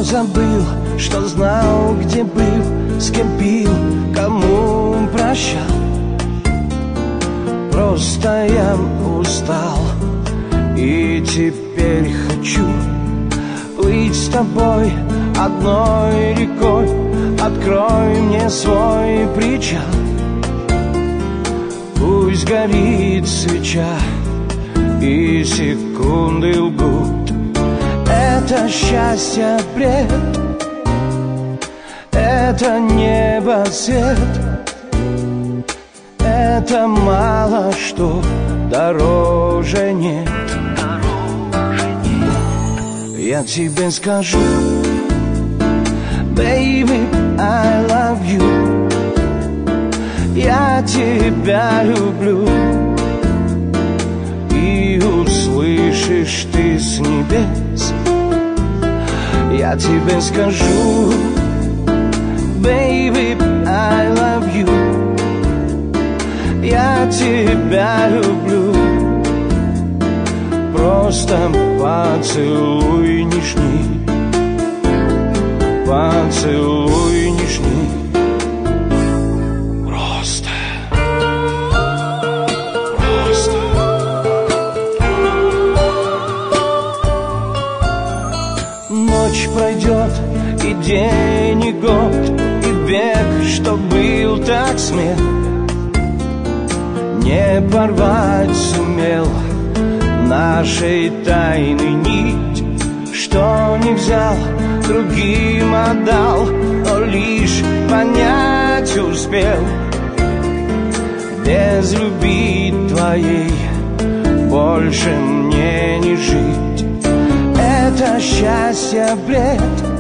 забыл, что знал, где был, с кем пил, кому прощал. Просто я устал, и теперь хочу плыть с тобой одной рекой. Открой мне свой причал, пусть горит свеча, и секунды лгут. Это счастье бред, это небо свет, это мало что дороже нет. Я тебе скажу, baby, I love you. Я тебя люблю, и услышишь ты с небес. Я тебе скажу, baby, I love you. Я тебя люблю, просто поцелуй нежней, поцелуй нежней. Просто, просто. Ночь пройдет, и день, и год, и век, что был так смел. Не порвать сумел нашей тайны нить, что не взял, другим отдал, но лишь понять успел. Без любви твоей больше мне не жить. Это счастье бред,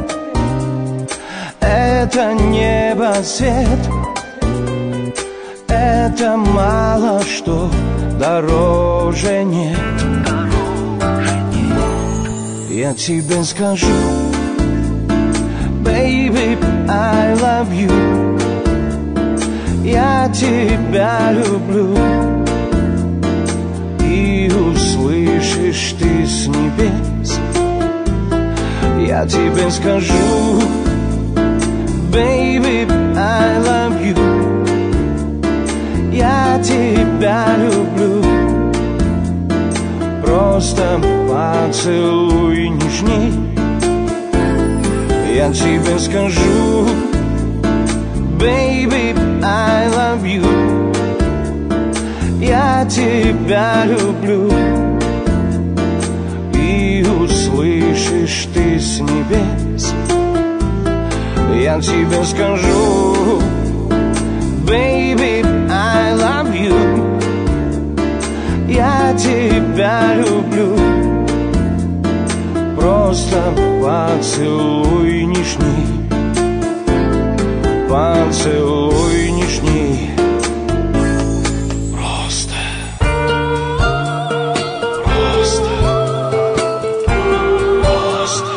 это небо свет, это мало что дороже нет. Я тебе скажу, baby, I love you. Я тебя люблю, и услышишь ты с небес. Я тебе скажу, baby, I love you. Я тебя люблю, просто поцелуй нежней. Я тебе скажу, baby, I love you. Я тебя люблю, и услышишь ты с небес. Я тебе скажу, baby, I love you. Я тебя люблю, просто поцелуй нежней, поцелуй нежней. Просто, просто, просто.